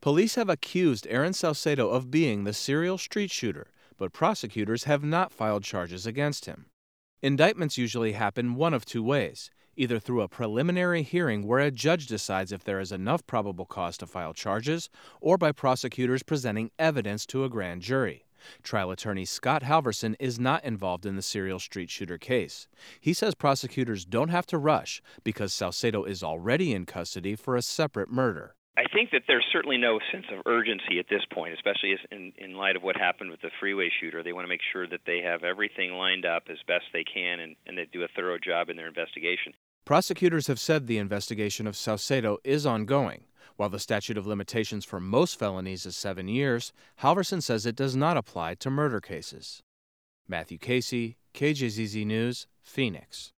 Police have accused Aaron Salcedo of being the serial street shooter, but prosecutors have not filed charges against him. Indictments usually happen one of two ways, either through a preliminary hearing where a judge decides if there is enough probable cause to file charges, or by prosecutors presenting evidence to a grand jury. Trial attorney Scott Halverson is not involved in the serial street shooter case. He says prosecutors don't have to rush because Salcedo is already in custody for a separate murder. I think that there's certainly no sense of urgency at this point, especially in light of what happened with the freeway shooter. They want to make sure that they have everything lined up as best they can and they do a thorough job in their investigation. Prosecutors have said the investigation of Salcedo is ongoing. While the statute of limitations for most felonies is 7 years, Halverson says it does not apply to murder cases. Matthew Casey, KJZZ News, Phoenix.